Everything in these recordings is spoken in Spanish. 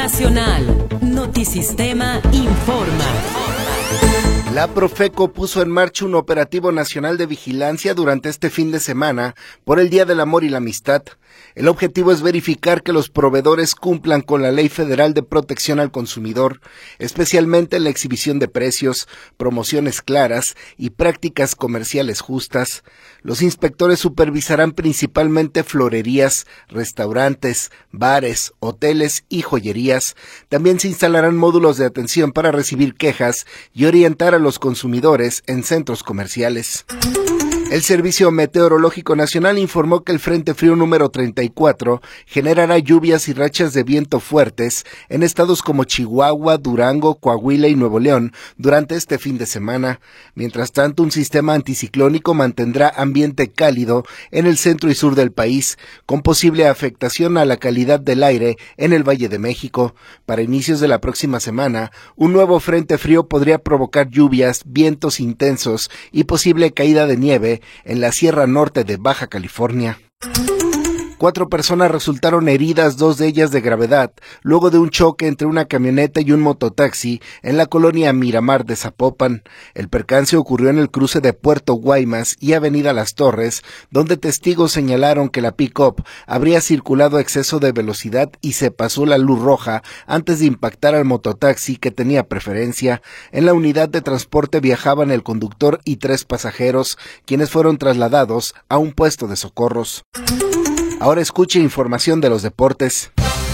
Nacional. Notisistema informa. La Profeco puso en marcha un operativo nacional de vigilancia durante este fin de semana por el Día del Amor y la Amistad. El objetivo es verificar que los proveedores cumplan con la Ley Federal de Protección al Consumidor, especialmente la exhibición de precios, promociones claras y prácticas comerciales justas. Los inspectores supervisarán principalmente florerías, restaurantes, bares, hoteles y joyerías. También se instalarán módulos de atención para recibir quejas y orientar a los consumidores en centros comerciales. El Servicio Meteorológico Nacional informó que el Frente Frío número 34 generará lluvias y rachas de viento fuertes en estados como Chihuahua, Durango, Coahuila y Nuevo León durante este fin de semana. Mientras tanto, un sistema anticiclónico mantendrá ambiente cálido en el centro y sur del país, con posible afectación a la calidad del aire en el Valle de México. Para inicios de la próxima semana, un nuevo Frente Frío podría provocar lluvias, vientos intensos y posible caída de nieve en la Sierra Norte de Baja California. 4 personas resultaron heridas, 2 de ellas de gravedad, luego de un choque entre una camioneta y un mototaxi en la colonia Miramar de Zapopan. El percance ocurrió en el cruce de Puerto Guaymas y Avenida Las Torres, donde testigos señalaron que la pick-up habría circulado a exceso de velocidad y se pasó la luz roja antes de impactar al mototaxi que tenía preferencia. En la unidad de transporte viajaban el conductor y 3 pasajeros, quienes fueron trasladados a un puesto de socorros. Ahora escuche información de los deportes.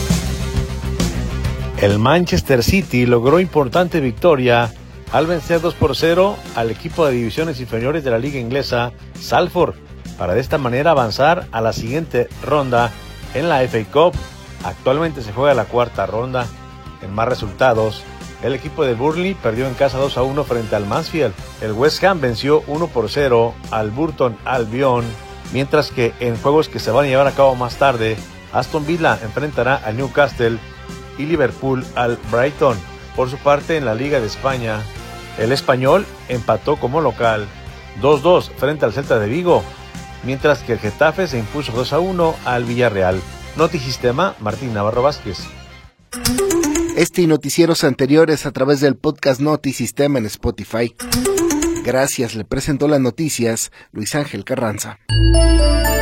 El Manchester City logró importante victoria al vencer 2-0 al equipo de divisiones inferiores de la liga inglesa, Salford, para de esta manera avanzar a la siguiente ronda en la FA Cup. Actualmente se juega la cuarta ronda. En más resultados, el equipo de Burnley perdió en casa 2-1 frente al Mansfield. El West Ham venció 1-0 al Burton Albion. Mientras que en juegos que se van a llevar a cabo más tarde, Aston Villa enfrentará al Newcastle y Liverpool al Brighton. Por su parte, en la Liga de España, el Español empató como local 2-2 frente al Celta de Vigo, mientras que el Getafe se impuso 2-1 al Villarreal. Notisistema, Martín Navarro Vázquez. Este y noticieros anteriores a través del podcast Notisistema en Spotify. Gracias, le presentó las noticias Luis Ángel Carranza.